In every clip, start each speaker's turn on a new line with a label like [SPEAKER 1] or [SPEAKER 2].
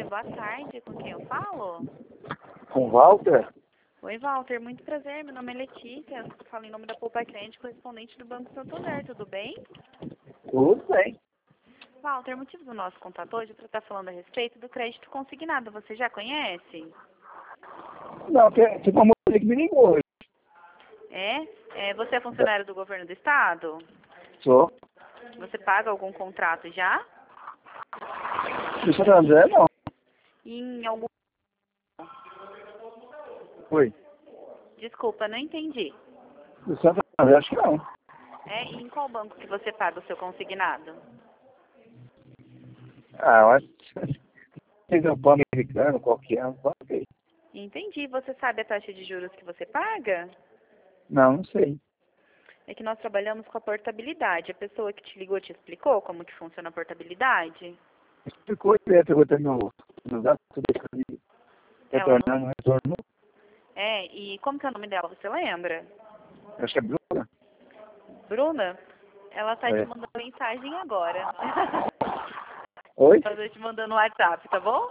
[SPEAKER 1] boa tarde. Com quem eu falo?
[SPEAKER 2] Com o Walter?
[SPEAKER 1] Oi, Walter. Muito prazer. Meu nome é Letícia. Eu falo em nome da Poupa Crédito, correspondente do Banco Santander. Tudo bem?
[SPEAKER 2] Tudo bem.
[SPEAKER 1] Walter, o motivo do nosso contato hoje é para estar falando a respeito do crédito consignado. Você já conhece?
[SPEAKER 2] Não, tem uma mulher que me ligou hoje.
[SPEAKER 1] Você é funcionário do governo do estado?
[SPEAKER 2] Sou.
[SPEAKER 1] Você paga algum contrato já?
[SPEAKER 2] Do Santander, não.
[SPEAKER 1] E em algum...
[SPEAKER 2] Oi.
[SPEAKER 1] Desculpa, não entendi.
[SPEAKER 2] Do Santander, acho que não.
[SPEAKER 1] E em qual banco que você paga o seu consignado?
[SPEAKER 2] Ah, eu acho que tem um plano americano, qualquer, não sei.
[SPEAKER 1] Entendi. Você sabe a taxa de juros que você paga?
[SPEAKER 2] Não sei.
[SPEAKER 1] É que nós trabalhamos com a portabilidade. A pessoa que te ligou te explicou como que funciona a portabilidade?
[SPEAKER 2] Explicou e pegou até meus dados, tudo isso,
[SPEAKER 1] Ela não...
[SPEAKER 2] retornando, retorno.
[SPEAKER 1] E como que é o nome dela? Você lembra?
[SPEAKER 2] Acho que é Bruna.
[SPEAKER 1] Bruna? Ela tá te
[SPEAKER 2] É.
[SPEAKER 1] mandando mensagem agora.
[SPEAKER 2] Oi?
[SPEAKER 1] Ela tá te mandando no WhatsApp, tá bom?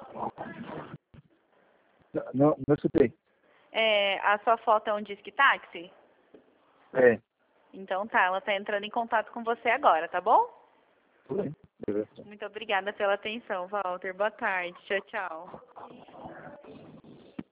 [SPEAKER 2] Não escutei.
[SPEAKER 1] A sua foto é um disque táxi?
[SPEAKER 2] É.
[SPEAKER 1] Então tá, ela tá entrando em contato com você agora, tá bom?
[SPEAKER 2] Tudo bem. Beleza.
[SPEAKER 1] Muito obrigada pela atenção, Walter. Boa tarde. Tchau, tchau.